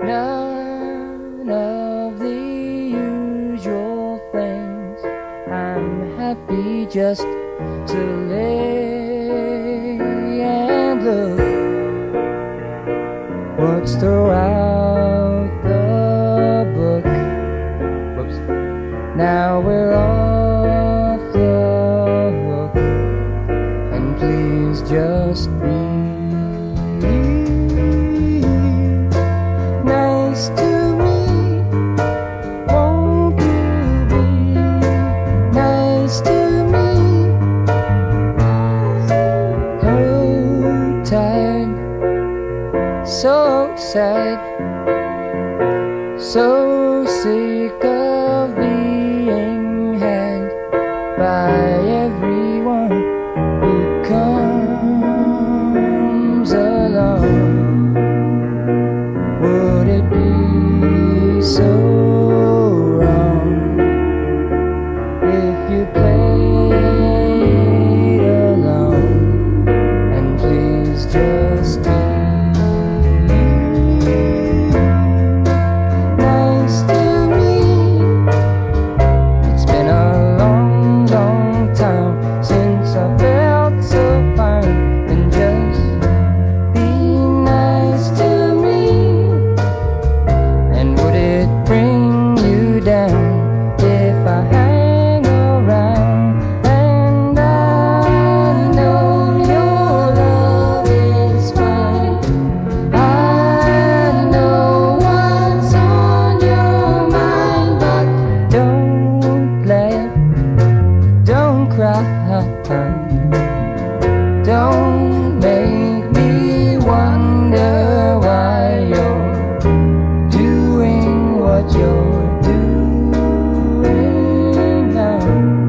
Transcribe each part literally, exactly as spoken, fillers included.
none of the usual things. I'm happy just to lay and look what's throughout the book. Whoops. Now we're off the hook, and please just be nice to me. Won't you be nice to me? So tired, so sad, so sick of being had by everyone who comes along. Would it be so wrong if you played along and please just be nice to me? It's been a long, long time since I felt so fine, and just be nice to me. And would it bring you down if I hang around? And I know your love is fine. I know what's on your mind, but don't laugh, don't cry, don't make me wonder why you're doing what you're doing now.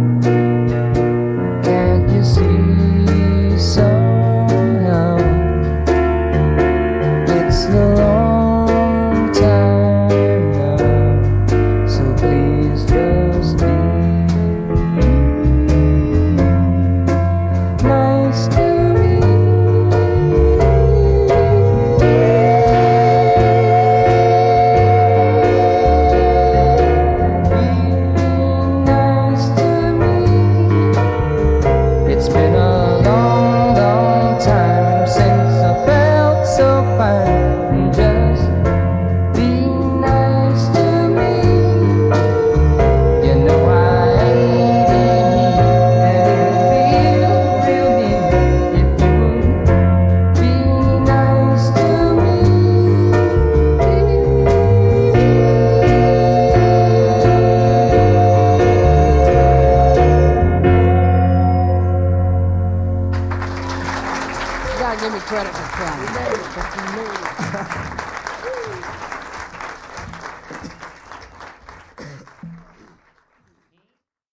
Can't you see somehow it's the wrong time now? So please just be nice to me. Be nice to me. It's been a long, long time since I felt so fine. Just be nice to me. You know I ain't in need, and it'd feel real neat if you would be nice to me. You gotta give me credit for trying.